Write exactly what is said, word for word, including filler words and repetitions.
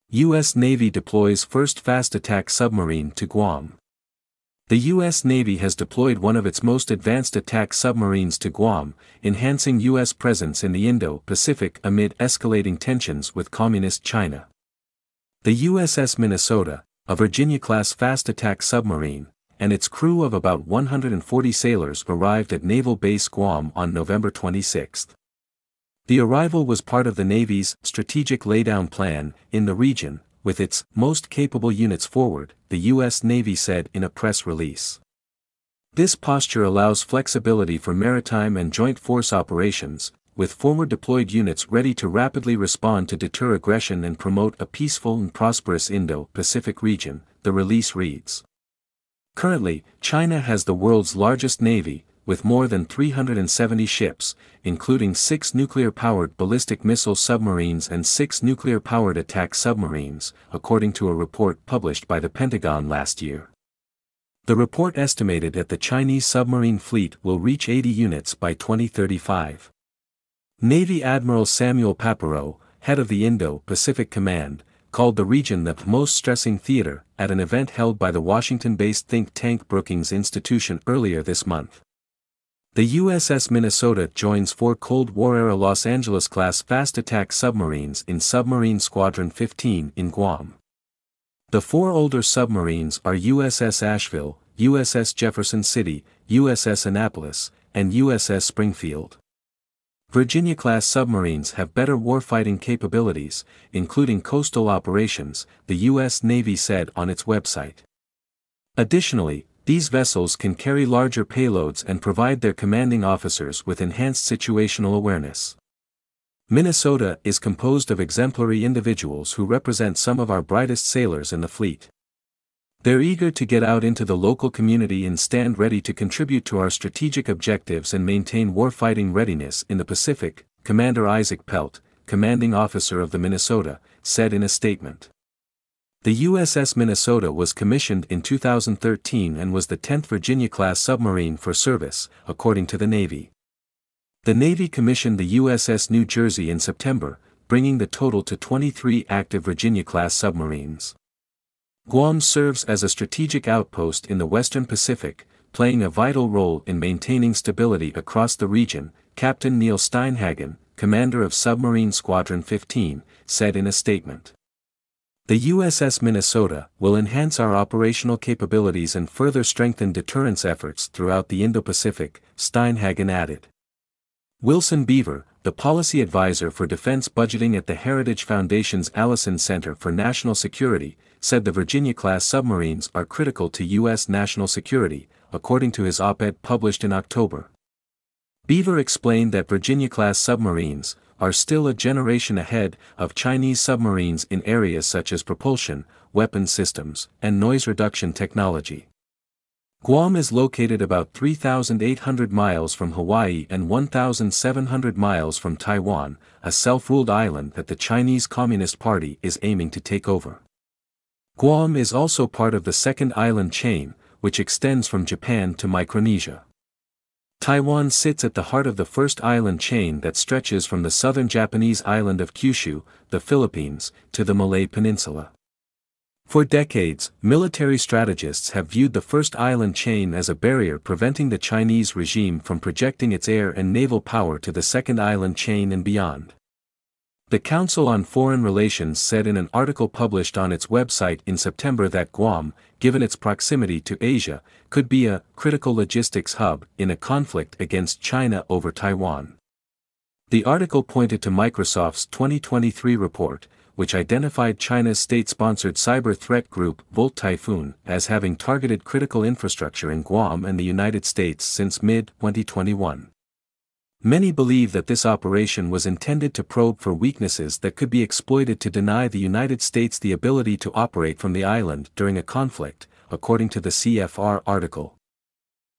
U S Navy deploys first fast attack submarine to Guam. The U S Navy has deployed one of its most advanced attack submarines to Guam, enhancing U S presence in the Indo-Pacific amid escalating tensions with Communist China. The U S S Minnesota, a Virginia-class fast attack submarine, and its crew of about one hundred forty sailors arrived at Naval Base Guam on November twenty-sixth. The arrival was part of the Navy's strategic laydown plan in the region, with its most capable units forward, the U S Navy said in a press release. This posture allows flexibility for maritime and joint force operations, with forward deployed units ready to rapidly respond to deter aggression and promote a peaceful and prosperous Indo-Pacific region, the release reads. Currently, China has the world's largest navy, with more than three hundred seventy ships, including six nuclear-powered ballistic missile submarines and six nuclear-powered attack submarines, according to a report published by the Pentagon last year. The report estimated that the Chinese submarine fleet will reach eighty units by twenty thirty-five. Navy Admiral Samuel Papero, head of the Indo-Pacific Command, called the region the most stressing theater at an event held by the Washington-based think tank Brookings Institution earlier this month. The U S S Minnesota joins four Cold War-era Los Angeles-class fast attack submarines in Submarine Squadron fifteen in Guam. The four older submarines are U S S Asheville, U S S Jefferson City, U S S Annapolis, and U S S Springfield. Virginia-class submarines have better warfighting capabilities, including coastal operations, the U S Navy said on its website. Additionally, these vessels can carry larger payloads and provide their commanding officers with enhanced situational awareness. Minnesota is composed of exemplary individuals who represent some of our brightest sailors in the fleet. They're eager to get out into the local community and stand ready to contribute to our strategic objectives and maintain warfighting readiness in the Pacific, Commander Isaac Pelt, commanding officer of the Minnesota, said in a statement. The U S S Minnesota was commissioned in two thousand thirteen and was the tenth Virginia-class submarine for service, according to the Navy. The Navy commissioned the U S S New Jersey in September, bringing the total to twenty-three active Virginia-class submarines. Guam serves as a strategic outpost in the Western Pacific, playing a vital role in maintaining stability across the region, Captain Neil Steinhagen, commander of Submarine Squadron fifteen, said in a statement. The U S S Minnesota will enhance our operational capabilities and further strengthen deterrence efforts throughout the Indo-Pacific, Steinhagen added. Wilson Beaver, the policy advisor for defense budgeting at the Heritage Foundation's Allison Center for National Security, said the Virginia-class submarines are critical to U S national security, according to his op-ed published in October. Beaver explained that Virginia-class submarines are still a generation ahead of Chinese submarines in areas such as propulsion, weapons systems, and noise reduction technology. Guam is located about three thousand eight hundred miles from Hawaii and one thousand seven hundred miles from Taiwan, a self-ruled island that the Chinese Communist Party is aiming to take over. Guam is also part of the second island chain, which extends from Japan to Micronesia. Taiwan sits at the heart of the first island chain that stretches from the southern Japanese island of Kyushu, the Philippines, to the Malay Peninsula. For decades, military strategists have viewed the first island chain as a barrier preventing the Chinese regime from projecting its air and naval power to the second island chain and beyond. The Council on Foreign Relations said in an article published on its website in September that Guam, given its proximity to Asia, could be a critical logistics hub in a conflict against China over Taiwan. The article pointed to Microsoft's twenty twenty-three report, which identified China's state-sponsored cyber threat group Volt Typhoon as having targeted critical infrastructure in Guam and the United States since mid twenty twenty-one. Many believe that this operation was intended to probe for weaknesses that could be exploited to deny the United States the ability to operate from the island during a conflict, according to the C F R article.